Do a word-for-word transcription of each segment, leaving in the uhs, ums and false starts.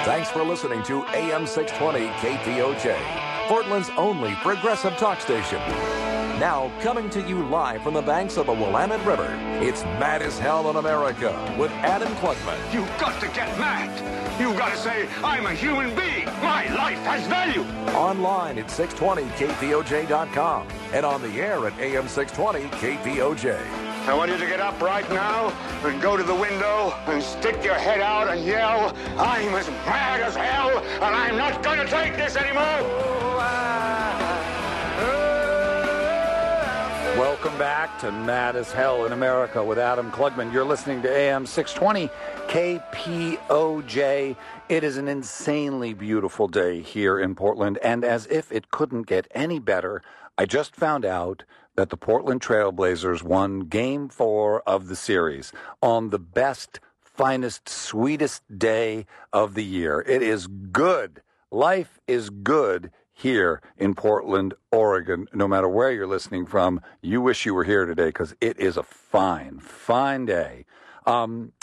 Thanks for listening to A M six twenty K P O J, Portland's only progressive talk station. Now, coming to you live from the banks of the Willamette River, it's Mad as Hell in America with Adam Klugman. You've got to get mad. You've got to say, I'm a human being. My life has value. Online at six twenty K P O J dot com and on the air at A M six twenty K P O J. I want you to get up right now and go to the window and stick your head out and yell, I'm as mad as hell and I'm not going to take this anymore. Welcome back to Mad as Hell in America with Adam Klugman. You're listening to A M six twenty K P O J. It is an insanely beautiful day here in Portland, and as if it couldn't get any better, I just found out that the Portland Trailblazers won Game four of the series on the best, finest, sweetest day of the year. It is good. Life is good here in Portland, Oregon. No matter where you're listening from, you wish you were here today because it is a fine, fine day. Um,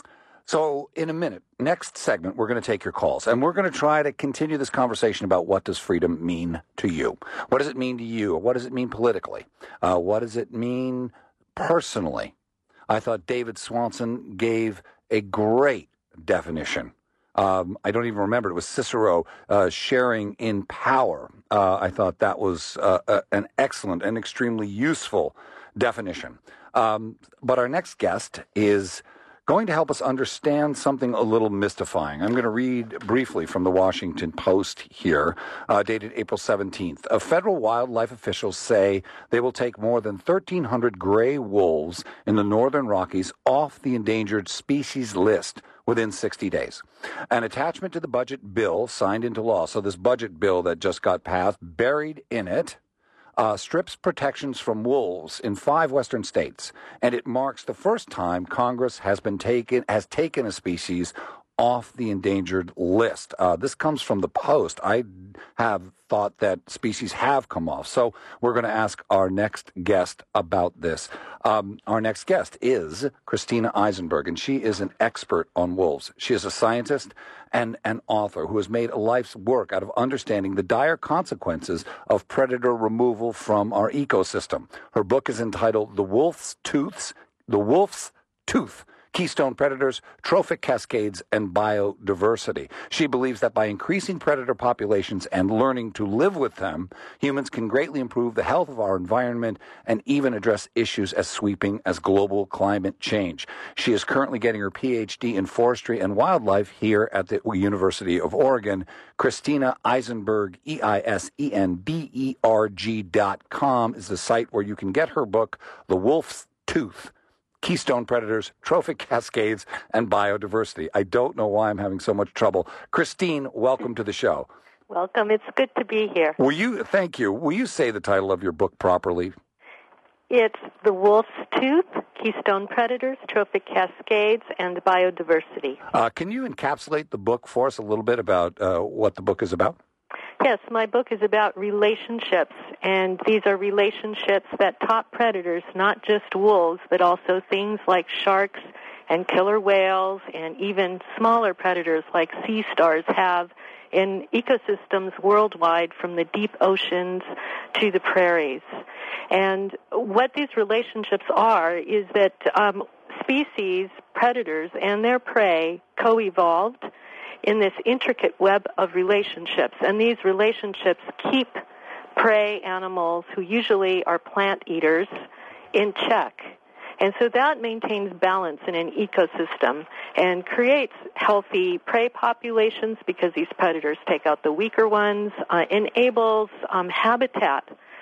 so in a minute, next segment, we're going to take your calls, and we're going to try to continue this conversation about what does freedom mean to you? What does it mean to you? What does it mean politically? Uh, what does it mean personally? I thought David Swanson gave a great definition. Um, I don't even remember. It was Cicero uh, sharing in power. Uh, I thought that was uh, uh, an excellent and extremely useful definition. Um, but our next guest is going to help us understand something a little mystifying. I'm going to read briefly from the Washington Post here, uh, dated April seventeenth. Uh, federal wildlife officials say they will take more than thirteen hundred gray wolves in the northern Rockies off the endangered species list within sixty days. An attachment to the budget bill signed into law, so this budget bill that just got passed, buried in it, Uh, strips protections from wolves in five western states, and it marks the first time Congress has been taken has taken a species off the endangered list. Uh, this comes from the Post. I have thought that species have come off, so we're going to ask our next guest about this. Um, our next guest is Christina Eisenberg, and she is an expert on wolves. She is a scientist and an author who has made a life's work out of understanding the dire consequences of predator removal from our ecosystem. Her book is entitled The Wolf's Tooths, The Wolf's Tooth, Keystone Predators, Trophic Cascades, and Biodiversity. She believes that by increasing predator populations and learning to live with them, humans can greatly improve the health of our environment and even address issues as sweeping as global climate change. She is currently getting her P H D in forestry and wildlife here at the University of Oregon. Christina Eisenberg, E I S E N B E R G dot com is the site where you can get her book, The Wolf's Tooth, Keystone Predators, Trophic Cascades, and Biodiversity. I don't know why I'm having so much trouble. Christine, welcome to the show. Welcome. It's good to be here. Will you, thank you. Will you say the title of your book properly? It's The Wolf's Tooth, Keystone Predators, Trophic Cascades, and Biodiversity. Uh, can you encapsulate the book for us a little bit about uh, what the book is about? Yes, my book is about relationships, and these are relationships that top predators, not just wolves, but also things like sharks and killer whales and even smaller predators like sea stars have in ecosystems worldwide, from the deep oceans to the prairies. And what these relationships are is that um, species, predators, and their prey co-evolved in this intricate web of relationships. And these relationships keep prey animals, who usually are plant eaters, in check. And so that maintains balance in an ecosystem and creates healthy prey populations, because these predators take out the weaker ones, uh, enables um, habitat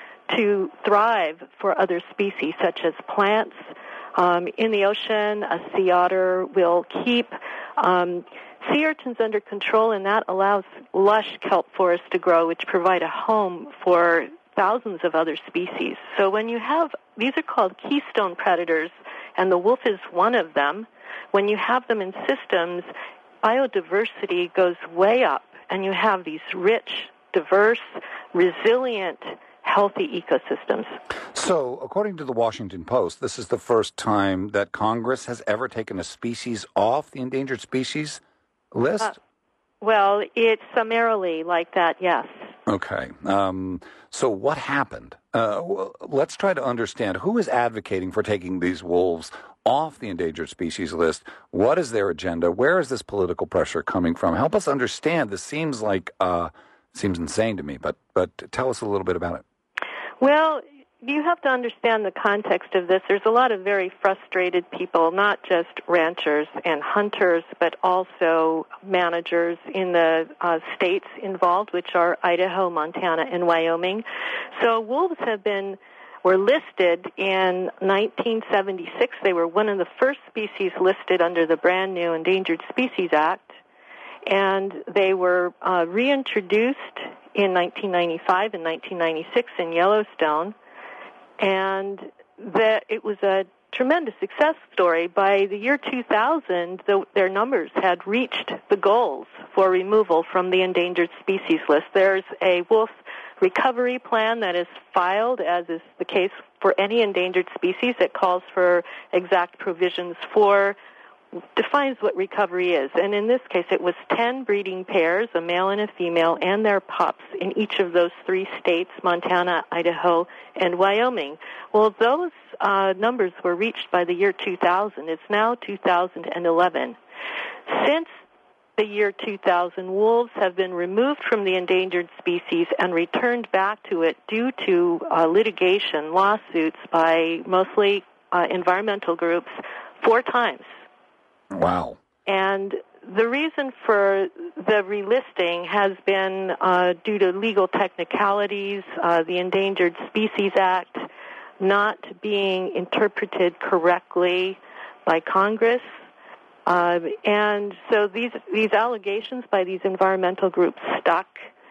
to thrive for other species, such as plants. Um, in the ocean, a sea otter will keep um, sea urchins under control, and that allows lush kelp forests to grow, which provide a home for thousands of other species. So when you have, these are called keystone predators, and the wolf is one of them. When you have them in systems, biodiversity goes way up, and you have these rich, diverse, resilient, healthy ecosystems. So, according to the Washington Post, this is the first time that Congress has ever taken a species off the endangered species list? Uh, Well, it's summarily like that, yes. Okay. Um, so what happened? Uh, well, let's try to understand who is advocating for taking these wolves off the endangered species list. What is their agenda? Where is this political pressure coming from? Help us understand. This seems like uh, seems insane to me, but but tell us a little bit about it. Well, you have to understand the context of this. There's a lot of very frustrated people, not just ranchers and hunters, but also managers in the uh, states involved, which are Idaho, Montana, and Wyoming. So wolves have been, were listed in nineteen seventy-six. They were one of the first species listed under the brand new Endangered Species Act, and they were uh, reintroduced in nineteen ninety-five and nineteen ninety-six in Yellowstone. And that it was a tremendous success story. By the year two thousand, the, their numbers had reached the goals for removal from the endangered species list. There's a wolf recovery plan that is filed, as is the case for any endangered species, that calls for exact provisions for, defines what recovery is. And in this case, it was ten breeding pairs, a male and a female, and their pups in each of those three states, Montana, Idaho, and Wyoming. Well, those uh, numbers were reached by the year two thousand. It's now two thousand eleven. Since the year two thousand, wolves have been removed from the endangered species and returned back to it due to uh, litigation, lawsuits by mostly uh, environmental groups, four times. Wow. And the reason for the relisting has been uh, due to legal technicalities, uh, the Endangered Species Act not being interpreted correctly by Congress. Uh, and so these these allegations by these environmental groups stuck,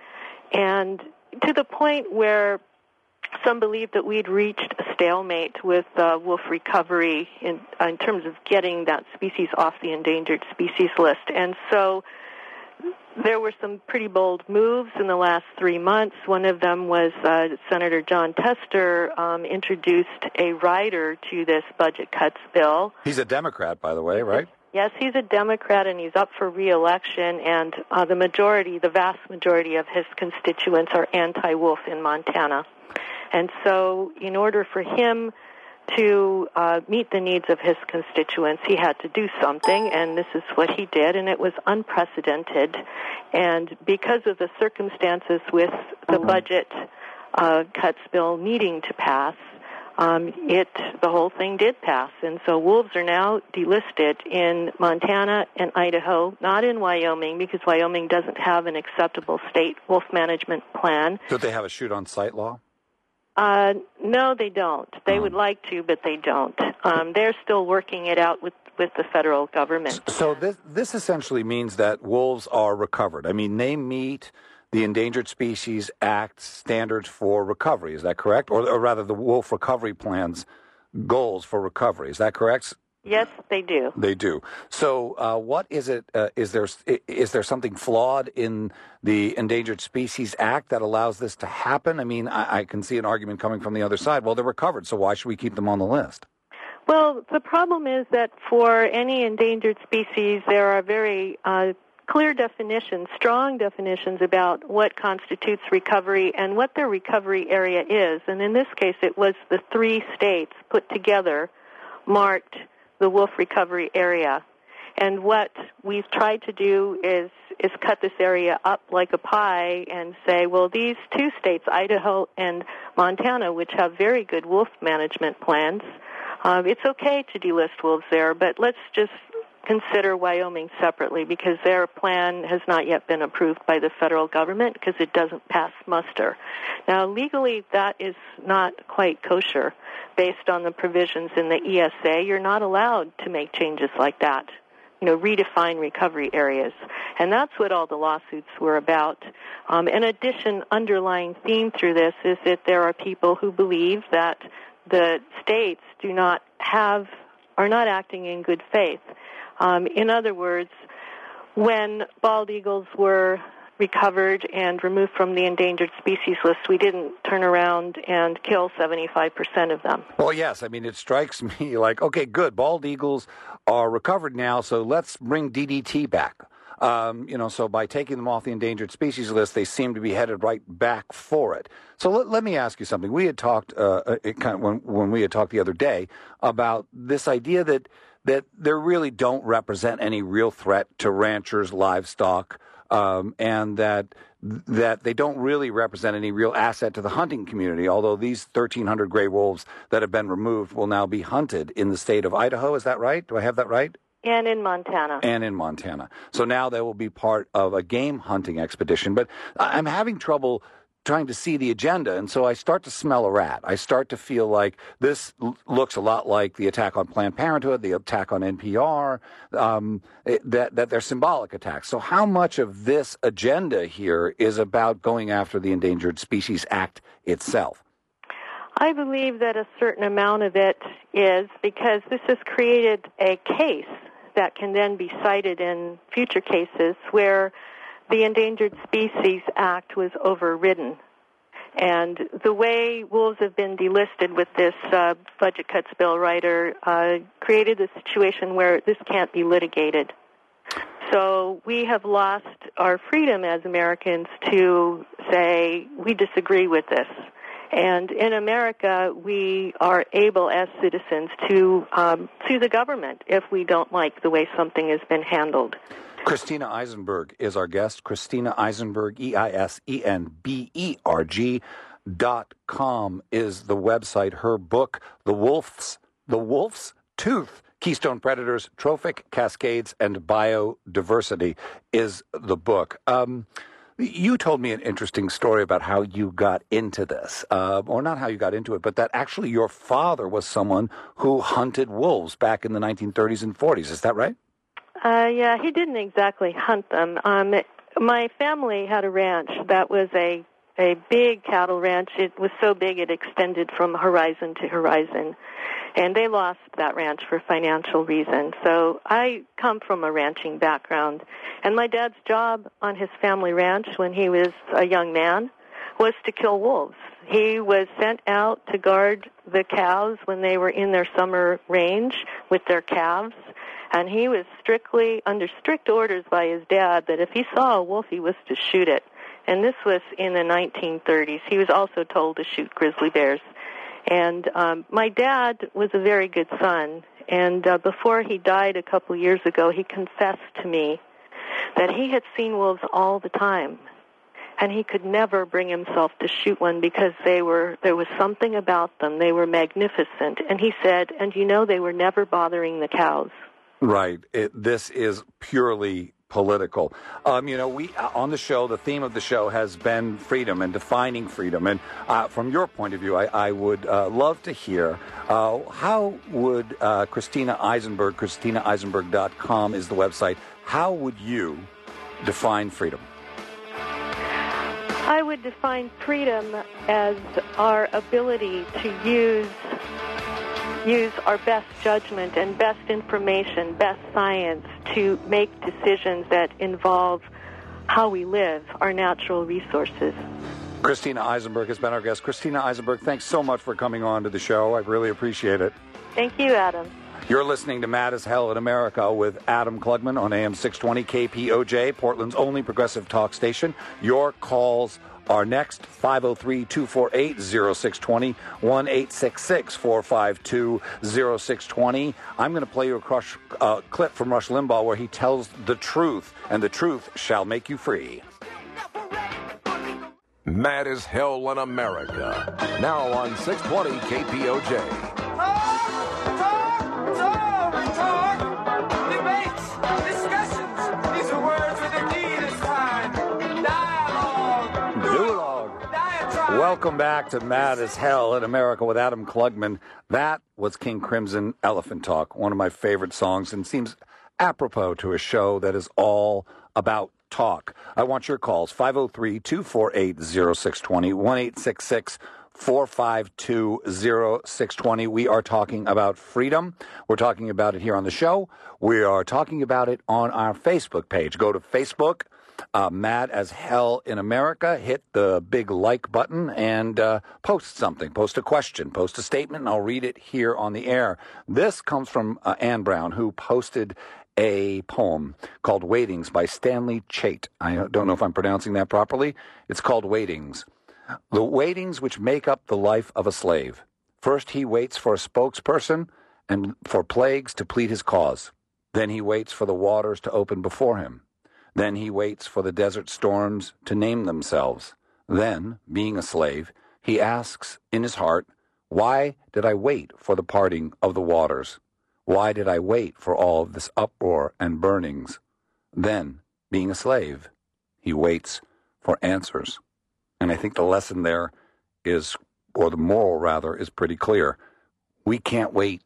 and to the point where some believe that we'd reached a stalemate with uh, wolf recovery in, uh, in terms of getting that species off the endangered species list. And so there were some pretty bold moves in the last three months. One of them was uh, Senator John Tester um, introduced a rider to this budget cuts bill. He's a Democrat, by the way, right? Yes, he's a Democrat, and he's up for re-election, and uh, the majority, the vast majority of his constituents are anti-wolf in Montana. And so in order for him to uh, meet the needs of his constituents, he had to do something, and this is what he did, and it was unprecedented. And because of the circumstances with the budget uh, cuts bill needing to pass, um, it the whole thing did pass. And so wolves are now delisted in Montana and Idaho, not in Wyoming, because Wyoming doesn't have an acceptable state wolf management plan. Don't they have a shoot-on-sight law? Uh, no, they don't. They Oh. would like to, but they don't. Um, they're still working it out with, with the federal government. So this this essentially means that wolves are recovered. I mean, they meet the Endangered Species Act standards for recovery. Is that correct? Or, or rather, the wolf recovery plan's goals for recovery. Is that correct? Yes, they do. They do. So, uh, what is it? Uh, is there is there something flawed in the Endangered Species Act that allows this to happen? I mean, I, I can see an argument coming from the other side. Well, they're recovered, so why should we keep them on the list? Well, the problem is that for any endangered species, there are very uh, clear definitions, strong definitions about what constitutes recovery and what their recovery area is. And in this case, it was the three states put together marked the wolf recovery area. And what we've tried to do is is cut this area up like a pie and say, well, these two states, Idaho and Montana, which have very good wolf management plans, uh, it's okay to delist wolves there, but let's just consider Wyoming separately because their plan has not yet been approved by the federal government because it doesn't pass muster. Now, legally, that is not quite kosher. Based on the provisions in the E S A, you're not allowed to make changes like that, you know, redefine recovery areas. And that's what all the lawsuits were about. Um, in addition, underlying theme through this is that there are people who believe that the states do not have, are not acting in good faith. Um, in other words, when bald eagles were recovered and removed from the endangered species list, we didn't turn around and kill seventy-five percent of them. Well, yes. I mean, it strikes me like, okay, good. Bald eagles are recovered now, so let's bring D D T back. Um, you know, so by taking them off the endangered species list, they seem to be headed right back for it. So let, let me ask you something. We had talked uh, it kind of when when we had talked the other day about this idea that that they really don't represent any real threat to ranchers' livestock, um, and that that they don't really represent any real asset to the hunting community, although these thirteen hundred gray wolves that have been removed will now be hunted in the state of Idaho. Is that right? Do I have that right? And in Montana. And in Montana. So now they will be part of a game hunting expedition. But I'm having trouble trying to see the agenda, and so I start to smell a rat. I start to feel like this l- looks a lot like the attack on Planned Parenthood, the attack on N P R, um, it, that, that they're symbolic attacks. So how much of this agenda here is about going after the Endangered Species Act itself? I believe that a certain amount of it is because this has created a case that can then be cited in future cases where the Endangered Species Act was overridden. And the way wolves have been delisted with this uh, budget cuts bill writer uh, created a situation where this can't be litigated. So we have lost our freedom as Americans to say, we disagree with this. And in America, we are able as citizens to um, sue the government if we don't like the way something has been handled. Christina Eisenberg is our guest. Christina Eisenberg, E I S E N B E R G dot com is the website. Her book, The Wolf's, The Wolf's Tooth, Keystone Predators, Trophic Cascades, and Biodiversity is the book. Um, you told me an interesting story about how you got into this, uh, or not how you got into it, but that actually your father was someone who hunted wolves back in the nineteen thirties and forties. Is that right? Uh, yeah, he didn't exactly hunt them. Um, it, my family had a ranch that was a, a big cattle ranch. It was so big it extended from horizon to horizon, and they lost that ranch for financial reasons. So I come from a ranching background, and my dad's job on his family ranch when he was a young man was to kill wolves. He was sent out to guard the cows when they were in their summer range with their calves. And he was strictly under strict orders by his dad that if he saw a wolf, he was to shoot it. And this was in the nineteen thirties. He was also told to shoot grizzly bears. And um, my dad was a very good son. And uh, before he died a couple years ago, he confessed to me that he had seen wolves all the time. And he could never bring himself to shoot one because they were there was something about them. They were magnificent. And he said, and you know, they were never bothering the cows. Right. It, this is purely political. Um, you know, we on the show, the theme of the show has been freedom and defining freedom. And uh, from your point of view, I, I would uh, love to hear uh, how would uh, Christina Eisenberg, Christina Eisenberg dot com is the website. How would you define freedom? I would define freedom as our ability to use use our best judgment and best information, best science to make decisions that involve how we live, our natural resources. Christina Eisenberg has been our guest. Christina Eisenberg, thanks so much for coming on to the show. I really appreciate it. Thank you, Adam. You're listening to Mad as Hell in America with Adam Klugman on A M six twenty K P O J, Portland's only progressive talk station. Your calls are next, five oh three, two four eight, oh six two oh, one eight six six, four five two, oh six two oh. I'm going to play you a crush, uh, clip from Rush Limbaugh where he tells the truth, and the truth shall make you free. Mad as Hell in America. Now on six twenty K P O J. Talk, talk, talk, talk. Debates, discussions. These are words with a D this time. Dialogue. Duologue. Diatribe. Welcome back to Mad as Hell in America with Adam Klugman. That was King Crimson, Elephant Talk, one of my favorite songs, and seems apropos to a show that is all about talk. I want your calls, five oh three, two four eight, oh six two oh, one eight six six, four five two, oh six two oh. We are talking about freedom. We're talking about it here on the show. We are talking about it on our Facebook page. Go to Facebook, uh, Mad as Hell in America. Hit the big like button and uh, post something. Post a question. Post a statement, and I'll read it here on the air. This comes from uh, Ann Brown, who posted a poem called Waitings by Stanley Chait. I don't know if I'm pronouncing that properly. It's called Waitings. The waitings which make up the life of a slave. First he waits for a spokesperson and for plagues to plead his cause. Then he waits for the waters to open before him. Then he waits for the desert storms to name themselves. Then, being a slave, he asks in his heart, why did I wait for the parting of the waters? Why did I wait for all of this uproar and burnings? Then, being a slave, he waits for answers. And I think the lesson there is, or the moral rather, is pretty clear. We can't wait.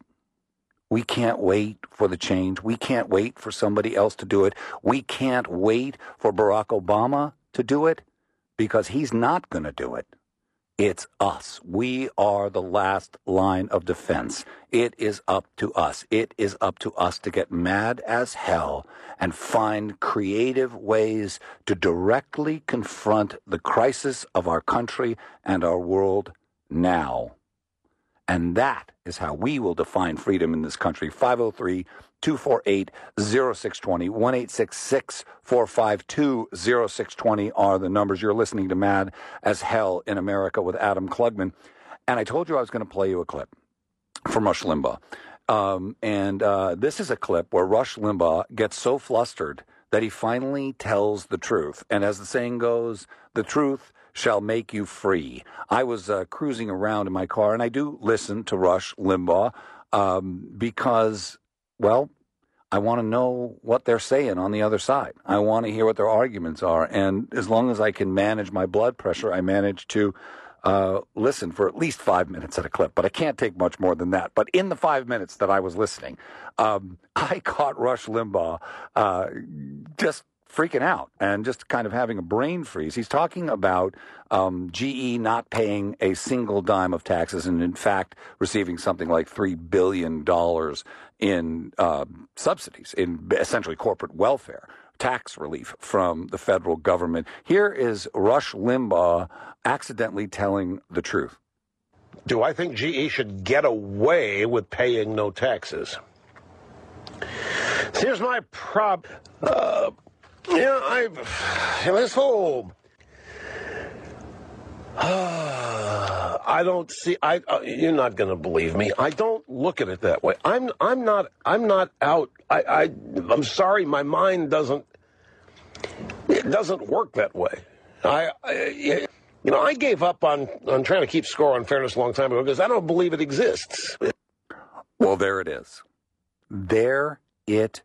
We can't wait for the change. We can't wait for somebody else to do it. We can't wait for Barack Obama to do it because he's not going to do it. It's us. We are the last line of defense. It is up to us. It is up to us to get mad as hell and find creative ways to directly confront the crisis of our country and our world now. And that is how we will define freedom in this country. five oh three, two four eight, oh six two oh, one eight six six, four five two, oh six two oh are the numbers. You're listening to Mad as Hell in America with Adam Klugman. And I told you I was going to play you a clip from Rush Limbaugh. Um, and uh, this is a clip where Rush Limbaugh gets so flustered that he finally tells the truth. And as the saying goes, the truth shall make you free. I was uh, cruising around in my car, and I do listen to Rush Limbaugh um, because, well, I want to know what they're saying on the other side. I want to hear what their arguments are. And as long as I can manage my blood pressure, I manage to uh, listen for at least five minutes at a clip. But I can't take much more than that. But in the five minutes that I was listening, um, I caught Rush Limbaugh uh, just freaking out and just kind of having a brain freeze. He's talking about um, G E not paying a single dime of taxes and, in fact, receiving something like three billion dollars in uh, subsidies, in essentially corporate welfare, tax relief from the federal government. Here is Rush Limbaugh accidentally telling the truth. Do I think G E should get away with paying no taxes? Here's my prob... Uh, Yeah, I've this whole. Uh, I don't see. I uh, you're not going to believe me. I don't look at it that way. I'm. I'm not. I'm not out. I. I I'm sorry. My mind doesn't. It doesn't work that way. I. I you know, I gave up on on trying to keep score on fairness a long time ago because I don't believe it exists. Well, there it is. There it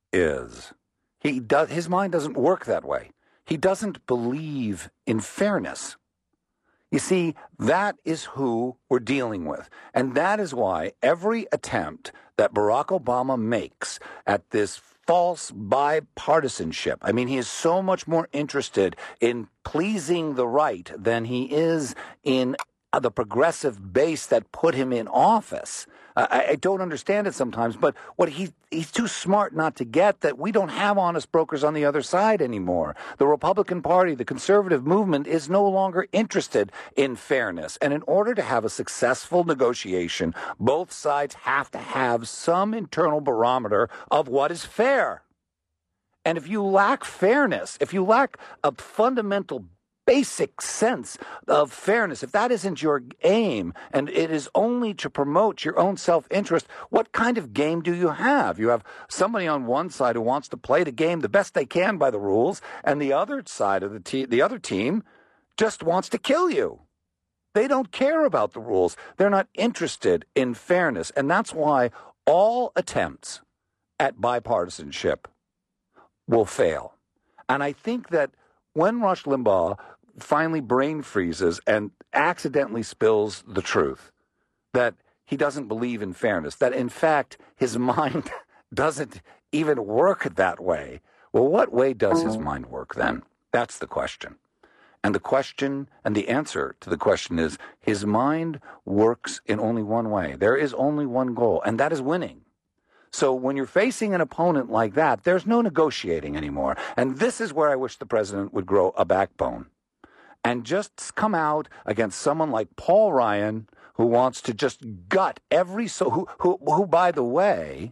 is. He does, his mind doesn't work that way. He doesn't believe in fairness. You see, that is who we're dealing with. And that is why every attempt that Barack Obama makes at this false bipartisanship, I mean, he is so much more interested in pleasing the right than he is in the progressive base that put him in office. I, I don't understand it sometimes, but what he he's too smart not to get that we don't have honest brokers on the other side anymore. The Republican Party, the conservative movement, is no longer interested in fairness. And in order to have a successful negotiation, both sides have to have some internal barometer of what is fair. And if you lack fairness, if you lack a fundamental basic sense of fairness, if that isn't your aim and it is only to promote your own self-interest, what kind of game do you have? You have somebody on one side who wants to play the game the best they can by the rules, and the other side of the te- the other team just wants to kill you. They don't care about the rules. They're not interested in fairness, and that's why all attempts at bipartisanship will fail. And I think that when Rush Limbaugh finally brain freezes and accidentally spills the truth, that he doesn't believe in fairness, that in fact his mind doesn't even work that way. Well, what way does his mind work then? That's the question. And the question and the answer to the question is his mind works in only one way. There is only one goal, and that is winning. So when you're facing an opponent like that, there's no negotiating anymore. And this is where I wish the president would grow a backbone and just come out against someone like Paul Ryan, who wants to just gut every so who who who by the way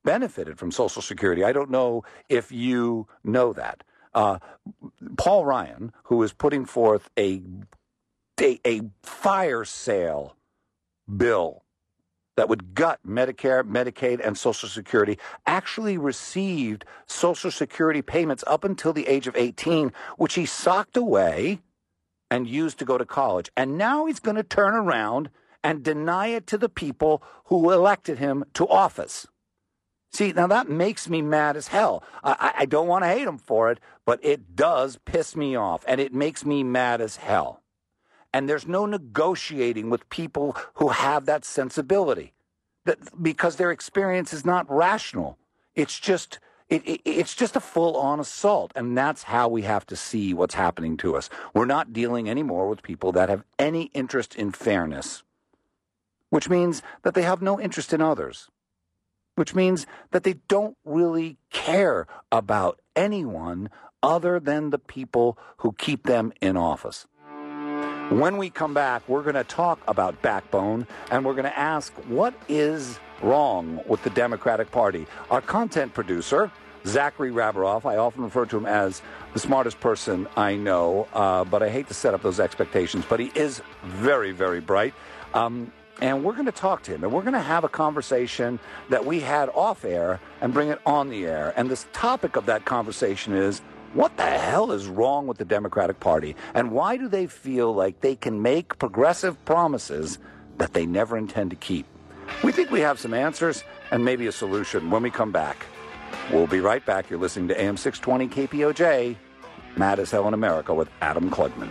benefited from Social Security. I don't know if you know that. Uh, Paul Ryan, who is putting forth a, a, a fire sale bill that would gut Medicare, Medicaid, and Social Security, actually received Social Security payments up until the age of eighteen, which he socked away and used to go to college. And now he's going to turn around and deny it to the people who elected him to office. See, now that makes me mad as hell. I, I don't want to hate him for it, but it does piss me off, and it makes me mad as hell. And there's no negotiating with people who have that sensibility, that, because their experience is not rational. It's just it, it, it's just a full-on assault, and that's how we have to see what's happening to us. We're not dealing anymore with people that have any interest in fairness, which means that they have no interest in others, which means that they don't really care about anyone other than the people who keep them in office. When we come back, we're going to talk about backbone, and we're going to ask what is wrong with the Democratic Party. Our content producer, Zachary Rabaroff, I often refer to him as the smartest person I know, uh, but I hate to set up those expectations, but he is very, very bright. Um, and we're going to talk to him, and we're going to have a conversation that we had off air and bring it on the air. And this topic of that conversation is, what the hell is wrong with the Democratic Party? And why do they feel like they can make progressive promises that they never intend to keep? We think we have some answers and maybe a solution when we come back. We'll be right back. You're listening to A M six twenty K P O J, Mad as Hell in America with Adam Klugman.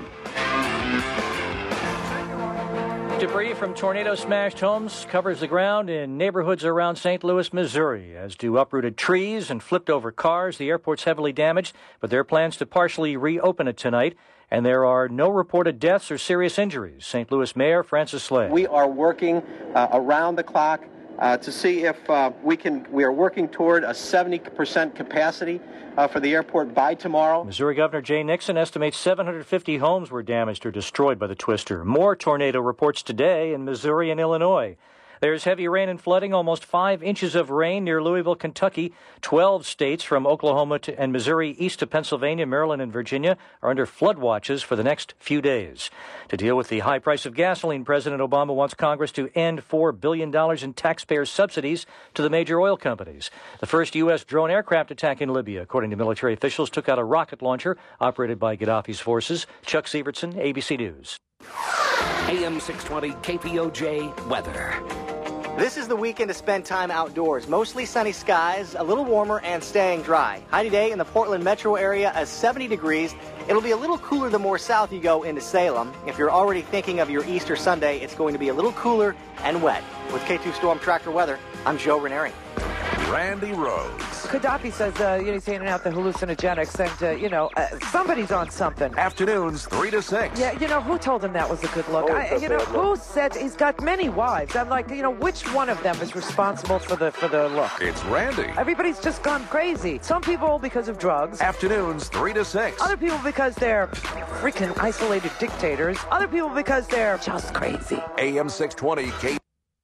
Debris from tornado-smashed homes covers the ground in neighborhoods around Saint Louis, Missouri, as do uprooted trees and flipped-over cars. The airport's heavily damaged, but there are plans to partially reopen it tonight, and there are no reported deaths or serious injuries. Saint Louis Mayor Francis Slay. We are working uh, around the clock uh, to see if uh, we can. We are working toward a seventy percent capacity uh, for the airport by tomorrow. Missouri Governor Jay Nixon estimates seven hundred fifty homes were damaged or destroyed by the twister. More tornado reports today in Missouri and Illinois. There's heavy rain and flooding, almost five inches of rain near Louisville, Kentucky. Twelve states from Oklahoma to, and Missouri east to Pennsylvania, Maryland, and Virginia are under flood watches for the next few days. To deal with the high price of gasoline, President Obama wants Congress to end four billion dollars in taxpayer subsidies to the major oil companies. The first U S drone aircraft attack in Libya, according to military officials, took out a rocket launcher operated by Gaddafi's forces. Chuck Sievertson, A B C News. A M six twenty K P O J weather. This is the weekend to spend time outdoors. Mostly sunny skies, a little warmer, and staying dry. High today in the Portland metro area is seventy degrees. It'll be a little cooler the more south you go into Salem. If you're already thinking of your Easter Sunday, it's going to be a little cooler and wet. With K two Storm Tractor Weather, I'm Joe Ranieri. Randy Rhodes. Gaddafi says, uh, you know, he's handing out the hallucinogenics, and, uh, you know, uh, somebody's on something. Afternoons, three to six. Yeah, you know, who told him that was a good look? Oh, I, you know, who said he's got many wives? I'm like, you know, which one of them is responsible for the for the look? It's Randy. Everybody's just gone crazy. Some people because of drugs. Afternoons, three to six. Other people because they're freaking isolated dictators. Other people because they're just crazy. A M six twenty K.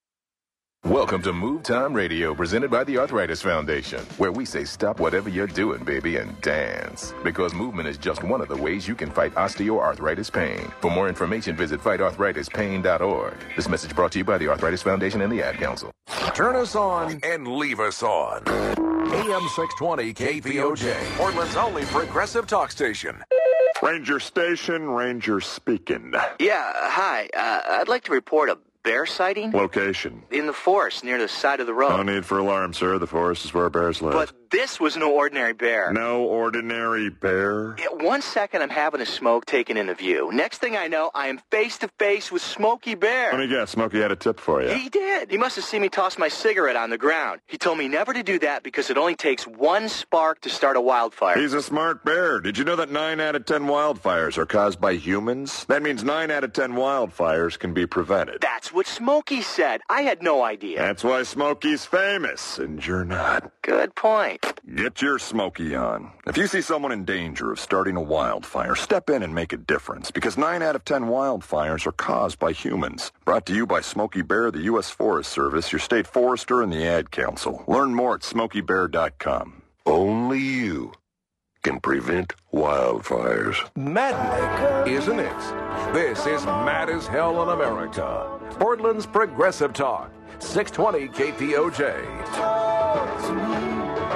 Welcome to Move Time Radio, presented by the Arthritis Foundation, where we say stop whatever you're doing, baby, and dance. Because movement is just one of the ways you can fight osteoarthritis pain. For more information, visit fight arthritis pain dot org. This message brought to you by the Arthritis Foundation and the Ad Council. Turn us on and leave us on. A M six twenty K P O J, Portland's only progressive talk station. Ranger Station, Ranger speaking. Yeah, hi. Uh, I'd like to report a bear sighting. Location? In the forest near the side of the road. No need for alarm, sir. The forest is where bears live. But this was no ordinary bear. No ordinary bear? Yeah, one second I'm having a smoke taken into view. Next thing I know, I am face to face with Smokey Bear. Let me guess, Smokey had a tip for you. He did. He must have seen me toss my cigarette on the ground. He told me never to do that because it only takes one spark to start a wildfire. He's a smart bear. Did you know that nine out of ten wildfires are caused by humans? That means nine out of ten wildfires can be prevented. That's what Smokey said. I had no idea. That's why Smokey's famous, and you're not. Good point. Get your Smokey on. If you see someone in danger of starting a wildfire, step in and make a difference, because nine out of ten wildfires are caused by humans. Brought to you by Smokey Bear, the U S Forest Service, your state forester, and the Ad Council. Learn more at smokey bear dot com. Only you can prevent wildfires. Maddening, isn't it? This is Mad as Hell in America. Portland's Progressive Talk, six twenty K P O J. Talk to me.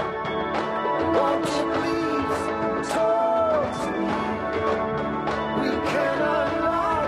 Won't you please talk to me? We cannot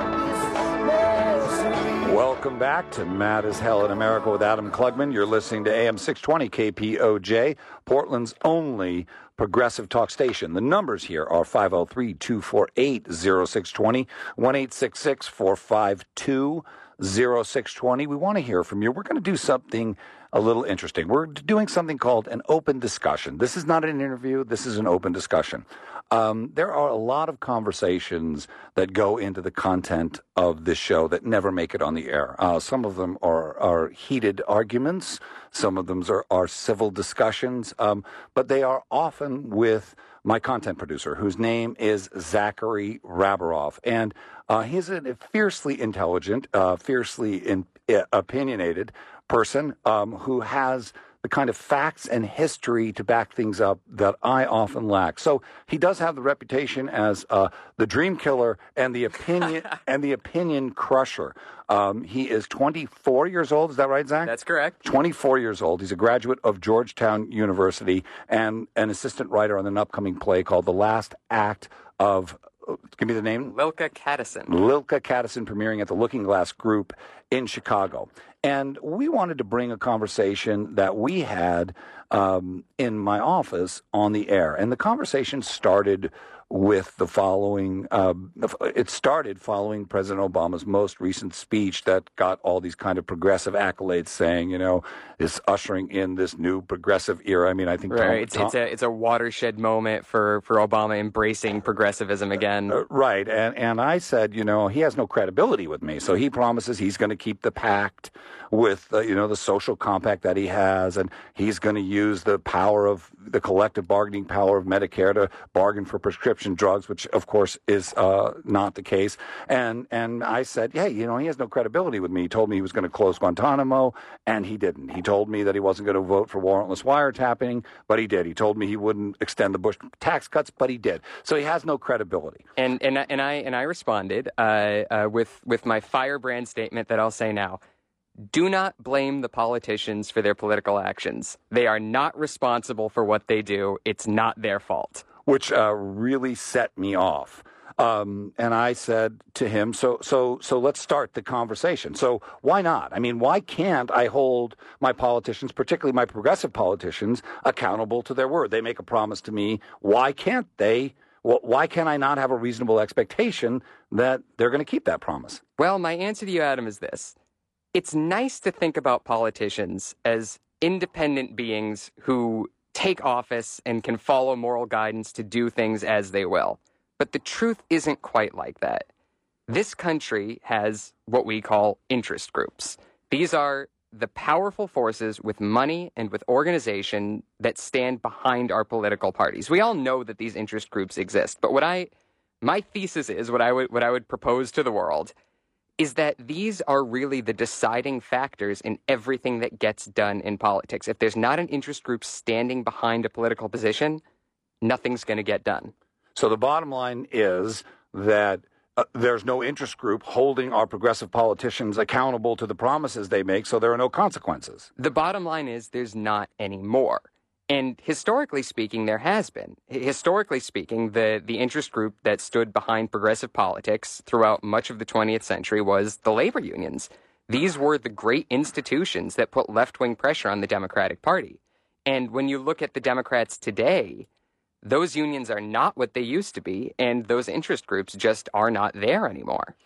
lock this misery. Welcome back to Mad as Hell in America with Adam Klugman. You're listening to A M six twenty K P O J, Portland's only progressive talk station. The numbers here are five oh three, two four eight, oh six two oh, one eight six six, four five two, oh six two oh. We want to hear from you. We're going to do something a little interesting. We're doing something called an open discussion. This is not an interview. This is an open discussion. Um, there are a lot of conversations that go into the content of this show that never make it on the air. Uh, some of them are, are heated arguments. Some of them are, are civil discussions. Um, but they are often with my content producer, whose name is Zachary Rabaroff. And uh, he's a fiercely intelligent, uh, fiercely in, uh, opinionated person um, who has the kind of facts and history to back things up that I often lack. So he does have the reputation as uh, the dream killer and the opinion and the opinion crusher. Um, he is twenty-four years old. Is that right, Zach? That's correct. twenty-four years old. He's a graduate of Georgetown University and an assistant writer on an upcoming play called The Last Act of, give me the name? Lilka Cattison. Lilka Cattison, premiering at the Looking Glass Group in Chicago. And we wanted to bring a conversation that we had um, in my office on the air. And the conversation started with the following, uh, it started following President Obama's most recent speech that got all these kind of progressive accolades saying, you know, is ushering in this new progressive era. I mean, I think... Right, Tom, it's, Tom, it's, a, it's a watershed moment for, for Obama embracing progressivism again. Uh, right, and, and I said, you know, he has no credibility with me, so he promises he's going to keep the pact with, uh, you know, the social compact that he has, and he's going to use the power of, the collective bargaining power of Medicare to bargain for prescription drugs, which, of course, is uh, not the case. And and I said, hey, you know, he has no credibility with me. He told me he was going to close Guantanamo, and he didn't. He told me that he wasn't going to vote for warrantless wiretapping, but he did. He told me he wouldn't extend the Bush tax cuts, but he did. So he has no credibility. And and and I and I responded uh, uh, with with my firebrand statement that I'll say now. Do not blame the politicians for their political actions. They are not responsible for what they do. It's not their fault. Which uh, really set me off. Um, and I said to him, so, so, so let's start the conversation. So why not? I mean, why can't I hold my politicians, particularly my progressive politicians, accountable to their word? They make a promise to me. Why can't they? Why can I not have a reasonable expectation that they're going to keep that promise? Well, my answer to you, Adam, is this. It's nice to think about politicians as independent beings who take office and can follow moral guidance to do things as they will. But the truth isn't quite like that. This country has what we call interest groups. These are the powerful forces with money and with organization that stand behind our political parties. We all know that these interest groups exist. But what I, my thesis is, what I would, what I would propose to the world is that these are really the deciding factors in everything that gets done in politics. If there's not an interest group standing behind a political position, nothing's going to get done. So the bottom line is that uh, there's no interest group holding our progressive politicians accountable to the promises they make, so there are no consequences. The bottom line is there's not any more. And historically speaking, there has been. Historically speaking, the, the interest group that stood behind progressive politics throughout much of the twentieth century was the labor unions. These were the great institutions that put left-wing pressure on the Democratic Party. And when you look at the Democrats today, those unions are not what they used to be, and those interest groups just are not there anymore.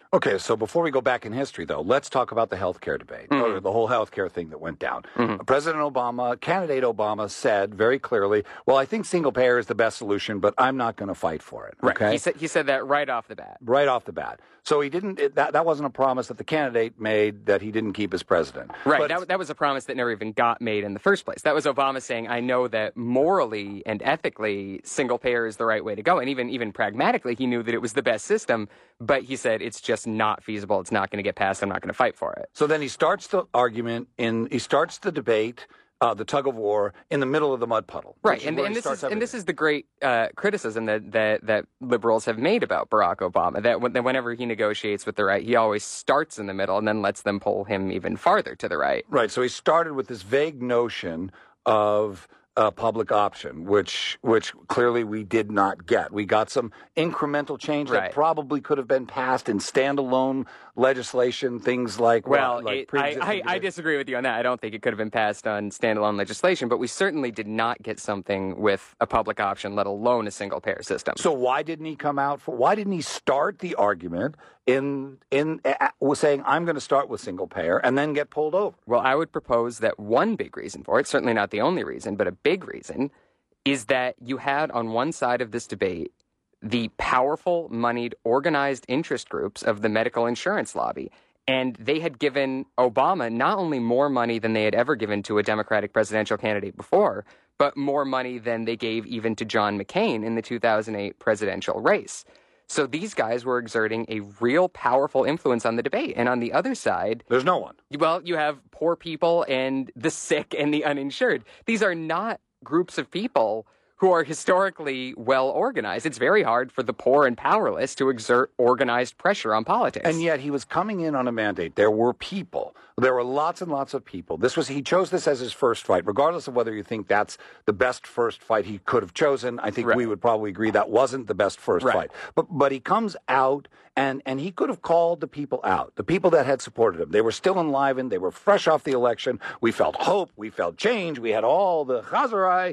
Okay, so before we go back in history, though, let's talk about the health care debate, mm-hmm. or the whole health care thing that went down. Mm-hmm. President Obama, candidate Obama, said very clearly, well, I think single-payer is the best solution, but I'm not going to fight for it. Right. Okay? He said, he said that right off the bat. Right off the bat. So he didn't, it, that, that wasn't a promise that the candidate made that he didn't keep as president. Right, But that, that was a promise that never even got made in the first place. That was Obama saying, I know that morally and ethically, single-payer is the right way to go, and even, even pragmatically, he knew that it was the best system, but he said, it's just not feasible. It's not going to get passed. I'm not going to fight for it. So then he starts the argument in, he starts the debate, uh, the tug of war, in the middle of the mud puddle. Right, and, and this is and this is the great uh, criticism that, that that liberals have made about Barack Obama. That, when, that whenever he negotiates with the right, he always starts in the middle and then lets them pull him even farther to the right. Right. So he started with this vague notion of a public option, which which clearly we did not get. We got some incremental change Right. that probably could have been passed in standalone legislation, things like Well, what, like it, I, pre-existing I, I conditions. disagree with you on that. I don't think it could have been passed on standalone legislation, but we certainly did not get something with a public option, let alone a single-payer system. So why didn't he come out for? Why didn't he start the argument in in uh, was saying I'm going to start with single payer and then get pulled over? Well, I would propose that one big reason for it, certainly not the only reason, but a big reason, is that you had on one side of this debate the powerful, moneyed, organized interest groups of the medical insurance lobby. And they had given Obama not only more money than they had ever given to a Democratic presidential candidate before, but more money than they gave even to John McCain in the two thousand eight presidential race. So these guys were exerting a real powerful influence on the debate. And on the other side, there's no one. Well, you have poor people and the sick and the uninsured. These are not groups of people who are historically well organized. It's very hard for the poor and powerless to exert organized pressure on politics. And yet he was coming in on a mandate. There were people. There were lots and lots of people. This was he chose this as his first fight, regardless of whether you think that's the best first fight he could have chosen. I think Right. we would probably agree that wasn't the best first Right. fight. But but he comes out and and he could have called the people out, the people that had supported him. They were still enlivened. They were fresh off the election. We felt hope. We felt change. We had all the chazarai.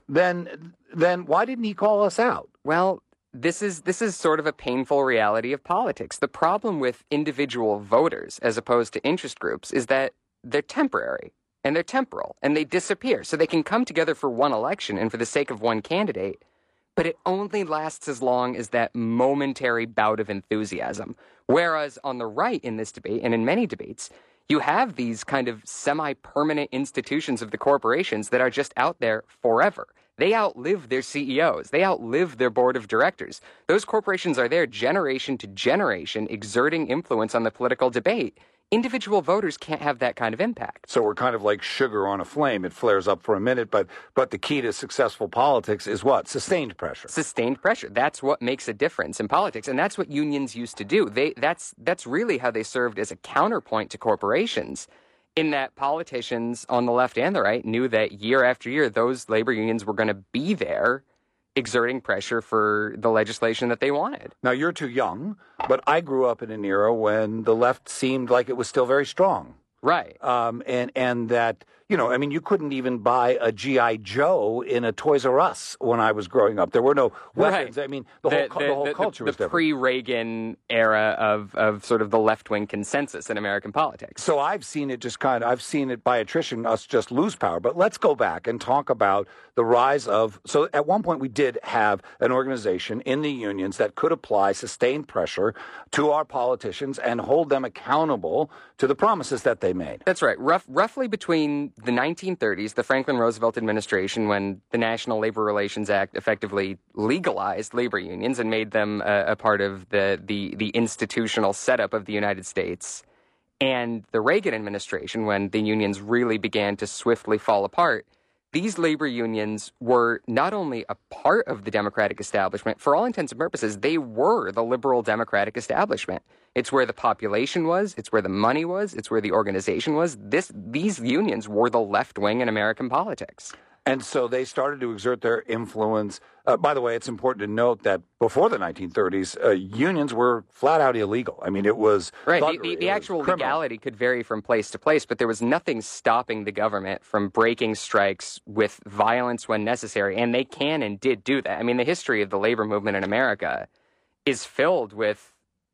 then then why didn't he call us out? Well, this is this is sort of a painful reality of politics. The problem with individual voters as opposed to interest groups is that they're temporary and they're temporal and they disappear. So they can come together for one election and for the sake of one candidate, but it only lasts as long as that momentary bout of enthusiasm. Whereas on the right in this debate and in many debates, you have these kind of semi-permanent institutions of the corporations that are just out there forever. They outlive their C E Os. They outlive their board of directors. Those corporations are there generation to generation, exerting influence on the political debate. Individual voters can't have that kind of impact. So we're kind of like sugar on a flame. It flares up for a minute, but but the key to successful politics is what? Sustained pressure. Sustained pressure. That's what makes a difference in politics, and that's what unions used to do. They that's that's really how they served as a counterpoint to corporations, in that politicians on the left and the right knew that year after year those labor unions were going to be there exerting pressure for the legislation that they wanted. Now, you're too young, but I grew up in an era when the left seemed like it was still very strong. Right. Um, and, and that, you know, I mean, you couldn't even buy a G I. Joe in a Toys R Us when I was growing up. There were no weapons. Right. I mean, the, whole, the, the whole the, culture the, was the different. pre-Reagan era of, of sort of the left-wing consensus in American politics. So I've seen it just kind of, I've seen it by attrition, us just lose power. But let's go back and talk about the rise of, so at one point we did have an organization in the unions that could apply sustained pressure to our politicians and hold them accountable to the promises that they made. That's right. Rough, roughly between the nineteen thirties, the Franklin Roosevelt administration, when the National Labor Relations Act effectively legalized labor unions and made them a, a part of the, the, the institutional setup of the United States, and the Reagan administration, when the unions really began to swiftly fall apart, these labor unions were not only a part of the Democratic establishment, for all intents and purposes, they were the liberal Democratic establishment. It's where the population was, it's where the money was, it's where the organization was. This, these unions were the left wing in American politics. And so they started to exert their influence. Uh, by the way, it's important to note that before the nineteen thirties, uh, unions were flat out illegal. I mean, it was right. The, thuggery, the, the it actual was criminal. legality could vary from place to place, but there was nothing stopping the government from breaking strikes with violence when necessary, and they can and did do that. I mean, the history of the labor movement in America is filled with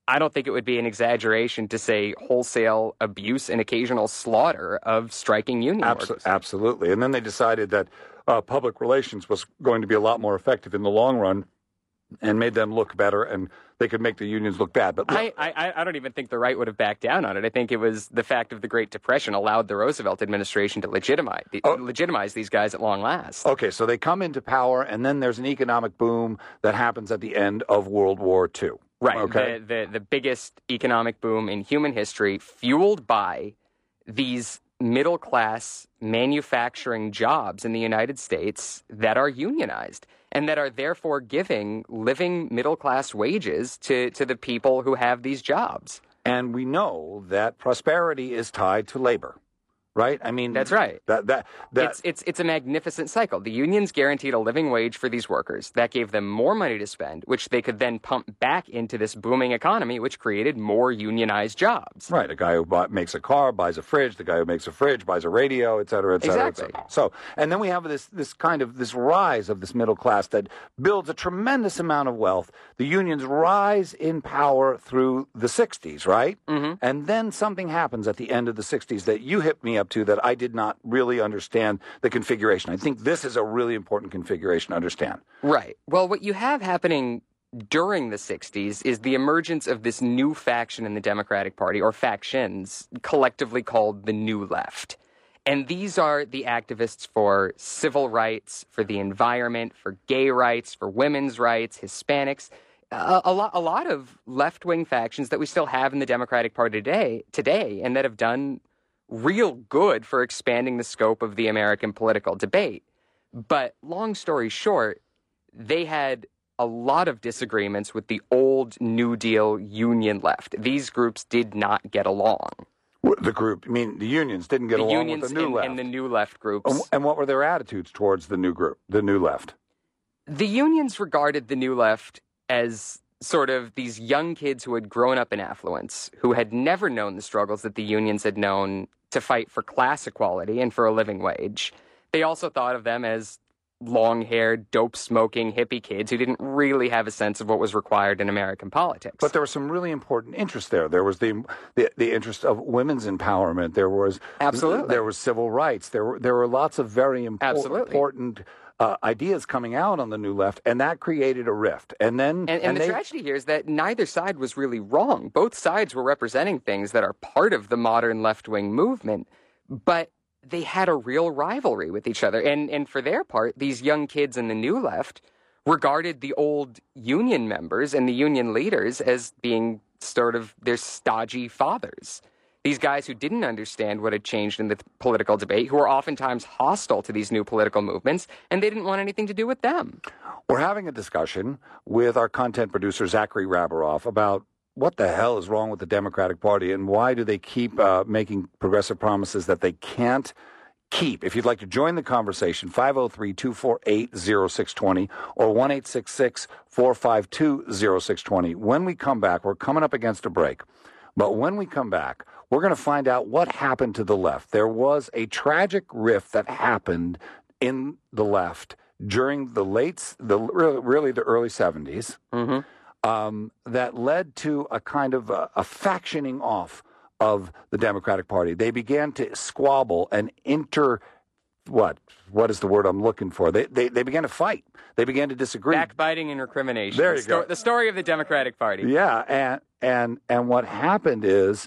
I don't think it would be an exaggeration to say wholesale abuse and occasional slaughter of striking union Abso- workers. Absolutely. And then they decided that uh, public relations was going to be a lot more effective in the long run and made them look better, and they could make the unions look bad. But look, I, I, I don't even think the right would have backed down on it. I think it was the fact of the Great Depression allowed the Roosevelt administration to legitimize, oh. legitimize these guys at long last. Okay, so they come into power, and then there's an economic boom that happens at the end of World War Two. Right. Okay. The, the, the biggest economic boom in human history, fueled by these middle-class manufacturing jobs in the United States that are unionized and that are therefore giving living middle-class wages to, to the people who have these jobs. And we know that prosperity is tied to labor, right? I mean, that's right. That that that it's it's it's a magnificent cycle. The unions guaranteed a living wage for these workers. That gave them more money to spend, which they could then pump back into this booming economy, which created more unionized jobs. Right. A guy who buy, makes a car buys a fridge. The guy who makes a fridge buys a radio, et cetera, et cetera, exactly. et cetera. So, and then we have this this kind of this rise of this middle class that builds a tremendous amount of wealth. The unions rise in power through the sixties, right? Mm-hmm. And then something happens at the end of the sixties that you hit me up to that I did not really understand the configuration. I think this is a really important configuration to understand. Right. Well, what you have happening during the sixties is the emergence of this new faction in the Democratic Party, or factions, collectively called the New Left. And these are the activists for civil rights, for the environment, for gay rights, for women's rights, Hispanics, a, a, lot, a lot of left-wing factions that we still have in the Democratic Party today, today, and that have done real good for expanding the scope of the American political debate. But long story short, they had a lot of disagreements with the old New Deal union left. These groups did not get along. The group, I mean, the unions didn't get the along unions with the new and, left. and the new left groups. And, and what were their attitudes towards the new group, the new left? The unions regarded the new left as sort of these young kids who had grown up in affluence, who had never known the struggles that the unions had known to fight for class equality and for a living wage. They also thought of them as long-haired, dope-smoking hippie kids who didn't really have a sense of what was required in American politics. But there were some really important interests there. There was the the, the interest of women's empowerment. There was absolutely there was civil rights. There were there were lots of very impor- important uh, ideas coming out on the new left, and that created a rift. And then and, and, and the they, tragedy here is that neither side was really wrong. Both sides were representing things that are part of the modern left-wing movement, but they had a real rivalry with each other. And and for their part, these young kids in the new left regarded the old union members and the union leaders as being sort of their stodgy fathers. These guys who didn't understand what had changed in the political debate, who were oftentimes hostile to these new political movements, and they didn't want anything to do with them. We're having a discussion with our content producer, Zachary Rabaroff, about what the hell is wrong with the Democratic Party and why do they keep uh, making progressive promises that they can't keep? If you'd like to join the conversation, five oh three, two four eight, oh six two oh or one eight six six, four five two, oh six two oh. When we come back, we're coming up against a break. But when we come back, we're going to find out what happened to the left. There was a tragic rift that happened in the left during the late, the really the early seventies. Mm-hmm. Um, that led to a kind of a, a factioning off of the Democratic Party. They began to squabble and inter, what? What is the word I'm looking for? They they, they began to fight. They began to disagree. Backbiting and recrimination. There you the sto- go. The story of the Democratic Party. Yeah, and and and what happened is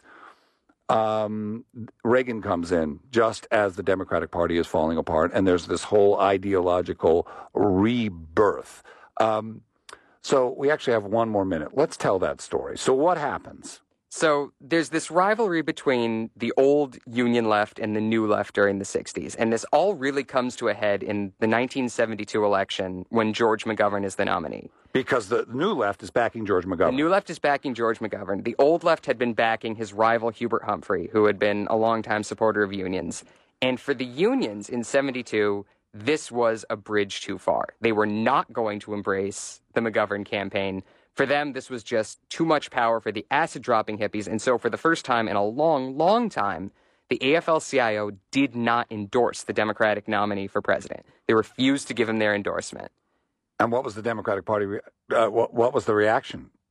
um, Reagan comes in just as the Democratic Party is falling apart, and there's this whole ideological rebirth. Um, So we actually have one more minute. Let's tell that story. So what happens? So there's this rivalry between the old Union left and the new left during the sixties. And this all really comes to a head in the nineteen seventy-two election when George McGovern is the nominee. Because the new left is backing George McGovern. The new left is backing George McGovern. The old left had been backing his rival Hubert Humphrey, who had been a longtime supporter of unions. And for the unions in seventy-two, this was a bridge too far. They were not going to embrace the McGovern campaign. For them, this was just too much power for the acid-dropping hippies. And so for the first time in a long, long time, the A F L C I O did not endorse the Democratic nominee for president. They refused to give him their endorsement. And what was the Democratic Party, re- uh, what, what was the reaction?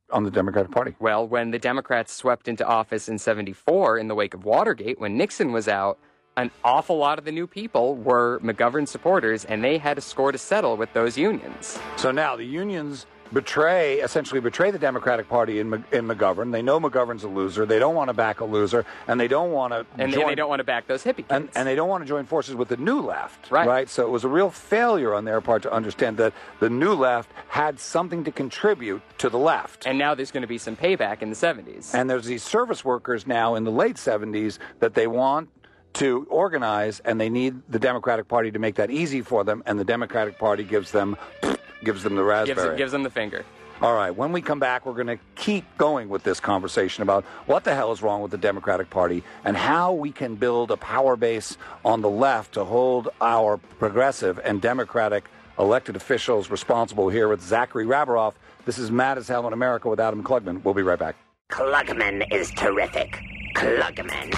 on the Democratic Party? Well, when the Democrats swept into office in seventy-four in the wake of Watergate, when Nixon was out, an awful lot of the new people were McGovern supporters, and they had a score to settle with those unions. So now the unions betray, essentially betray the Democratic Party in, in McGovern. They know McGovern's a loser. They don't want to back a loser, and they don't want to and, join, and they don't want to back those hippie kids. And, and they don't want to join forces with the new left, right. right? So it was a real failure on their part to understand that the new left had something to contribute to the left. And now there's going to be some payback in the seventies. And there's these service workers now in the late seventies that they want to organize, and they need the Democratic Party to make that easy for them, and the Democratic Party gives them gives them the raspberry. Gives, gives them the finger. All right, when we come back, we're going to keep going with this conversation about what the hell is wrong with the Democratic Party and how we can build a power base on the left to hold our progressive and Democratic elected officials responsible. Here with Zachary Rabaroff. This is Mad as Hell in America with Adam Klugman. We'll be right back. Klugman is terrific. Klugman.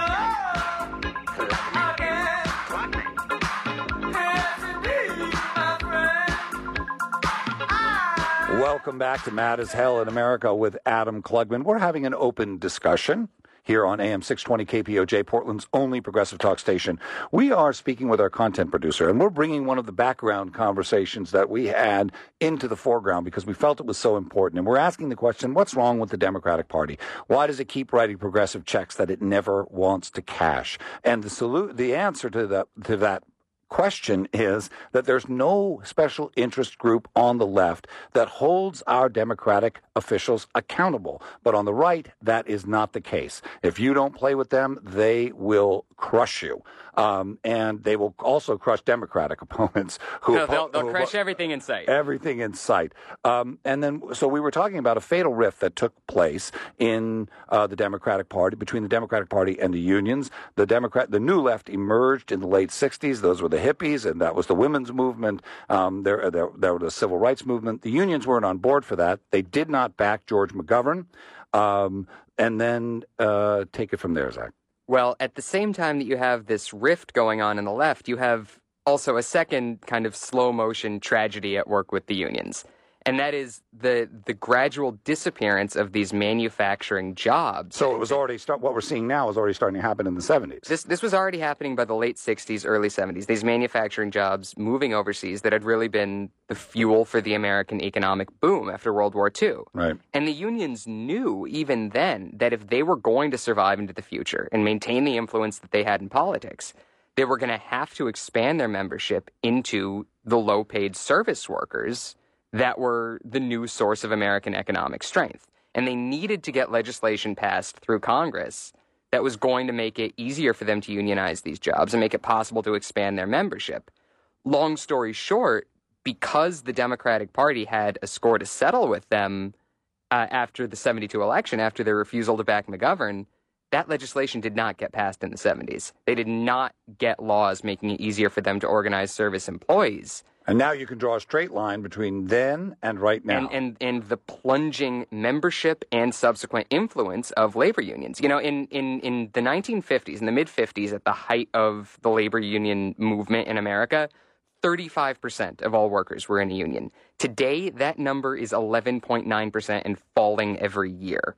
Welcome back to Mad as Hell in America with Adam Klugman. We're having an open discussion here on A M six twenty K P O J, Portland's only progressive talk station. We are speaking with our content producer, and we're bringing one of the background conversations that we had into the foreground because we felt it was so important. And we're asking the question, what's wrong with the Democratic Party? Why does it keep writing progressive checks that it never wants to cash? And the solu- the answer to that, to that question is that there's no special interest group on the left that holds our Democratic officials accountable. But on the right, that is not the case. If you don't play with them, they will crush you. Um, and they will also crush Democratic opponents. Who no, they'll, they'll who, crush everything in sight. Everything in sight. Um, and then, so we were talking about a fatal rift that took place in uh, the Democratic Party, between the Democratic Party and the unions. The Democrat, the new left emerged in the late sixties. Those were the hippies, and that was the women's movement. Um, there, there, there was the civil rights movement. The unions weren't on board for that. They did not back George McGovern. Um, and then uh, take it from there, Zach. Well, at the same time that you have this rift going on in the left, you have also a second kind of slow motion tragedy at work with the unions. And that is the the gradual disappearance of these manufacturing jobs. So it was already start. What we're seeing now is already starting to happen in the seventies. This this was already happening by the late sixties, early seventies. These manufacturing jobs moving overseas that had really been the fuel for the American economic boom after World War Two. Right. And the unions knew even then that if they were going to survive into the future and maintain the influence that they had in politics, they were going to have to expand their membership into the low-paid service workers that were the new source of American economic strength. And they needed to get legislation passed through Congress that was going to make it easier for them to unionize these jobs and make it possible to expand their membership. Long story short, because the Democratic Party had a score to settle with them uh, after the seventy-two election, after their refusal to back McGovern, that legislation did not get passed in the seventies. They did not get laws making it easier for them to organize service employees. And now you can draw a straight line between then and right now. And, and and the plunging membership and subsequent influence of labor unions. You know, in, in, in the nineteen fifties, in the mid-fifties, at the height of the labor union movement in America, thirty-five percent of all workers were in a union. Today, that number is eleven point nine percent and falling every year.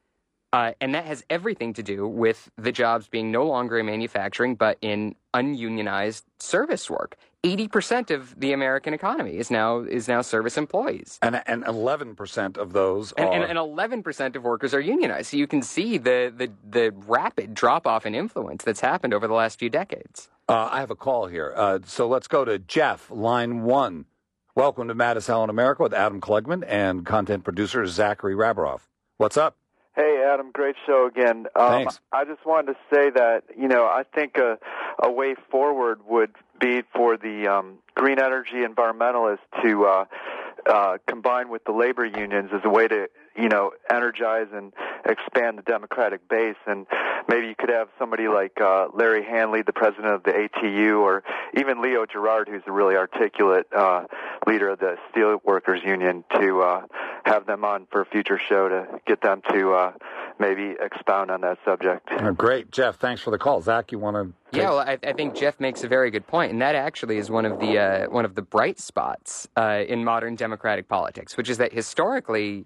Uh, and that has everything to do with the jobs being no longer in manufacturing, but in ununionized service work. eighty percent of the American economy is now is now service employees. And and eleven percent of those and, are... And, and eleven percent of workers are unionized. So you can see the, the, the rapid drop-off in influence that's happened over the last few decades. Uh, I have a call here. Uh, so let's go to Jeff, line one. Welcome to Mad as Hell in America with Adam Klugman and content producer Zachary Rabaroff. What's up? Hey, Adam, great show again. Um, Thanks. I just wanted to say that, you know, I think a, a way forward would be for the um, green energy environmentalists to uh, uh, combine with the labor unions as a way to, you know, energize and expand the Democratic base. And maybe you could have somebody like uh, Larry Hanley, the president of the A T U, or even Leo Gerard, who's a really articulate uh, leader of the Steel Workers Union, to uh, have them on for a future show to get them to uh, maybe expound on that subject. Oh, great. Jeff, thanks for the call. Zach, you want to... Yeah, well, I, I think Jeff makes a very good point, and that actually is one of the uh, one of the bright spots uh, in modern democratic politics, which is that historically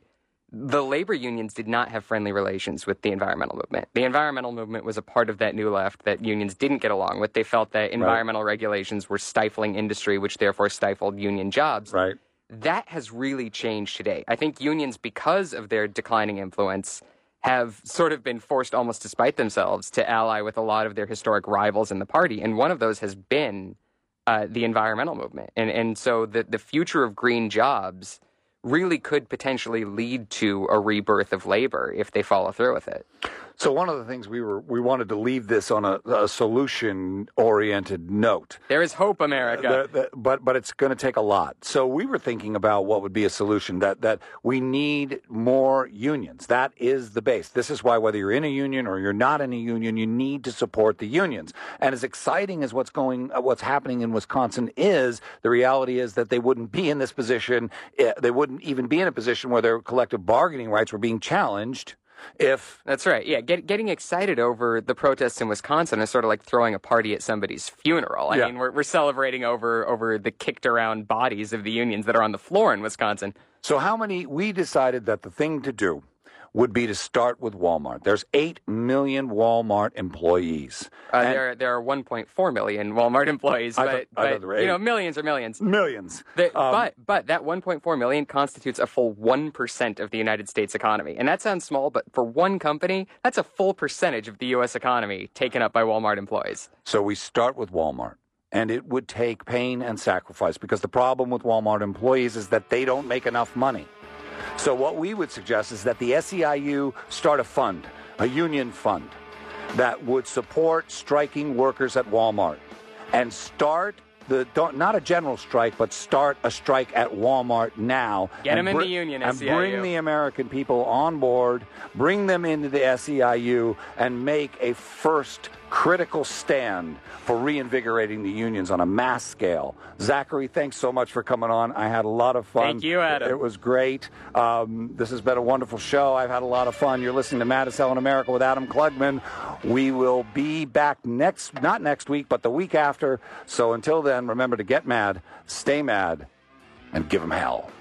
the labor unions did not have friendly relations with the environmental movement. The environmental movement was a part of that new left that unions didn't get along with. They felt that environmental right. regulations were stifling industry, which therefore stifled union jobs. Right. That has really changed today. I think unions, because of their declining influence, have sort of been forced almost to spite themselves to ally with a lot of their historic rivals in the party. And one of those has been uh, the environmental movement. And, and so the, the future of green jobs really could potentially lead to a rebirth of labor if they follow through with it. So one of the things we were we wanted to leave this on a, a solution-oriented note. There is hope, America. Uh, the, the, but but it's going to take a lot. So we were thinking about what would be a solution, that, that we need more unions. That is the base. This is why whether you're in a union or you're not in a union, you need to support the unions. And as exciting as what's going, uh, what's happening in Wisconsin is, the reality is that they wouldn't be in this position. Uh, they wouldn't even be in a position where their collective bargaining rights were being challenged. If That's right. Yeah, Get, getting excited over the protests in Wisconsin is sort of like throwing a party at somebody's funeral. I yeah. mean, we're, we're celebrating over over the kicked around bodies of the unions that are on the floor in Wisconsin. So how many, we decided that the thing to do would be to start with Walmart. There's eight million Walmart employees. Uh, there, there are one point four million Walmart employees, but, I thought, but I thought there were you know, millions are millions. Millions. The, um, but but that one point four million constitutes a full one percent of the United States economy. And that sounds small, but for one company, that's a full percentage of the U S economy taken up by Walmart employees. So we start with Walmart. And it would take pain and sacrifice, because the problem with Walmart employees is that they don't make enough money. So what we would suggest is that the S E I U start a fund, a union fund, that would support striking workers at Walmart, and start the don't, not a general strike, but start a strike at Walmart now. Get them in br- the union, and S E I U. bring the American people on board, bring them into the S E I U, and make a first critical stand for reinvigorating the unions on a mass scale. Zachary, thanks so much for coming on. I had a lot of fun. Thank you, Adam. It was great. Um, this has been a wonderful show. I've had a lot of fun. You're listening to Mad as Hell in America with Adam Klugman. We will be back next, not next week, but the week after. So until then, remember to get mad, stay mad, and give them hell.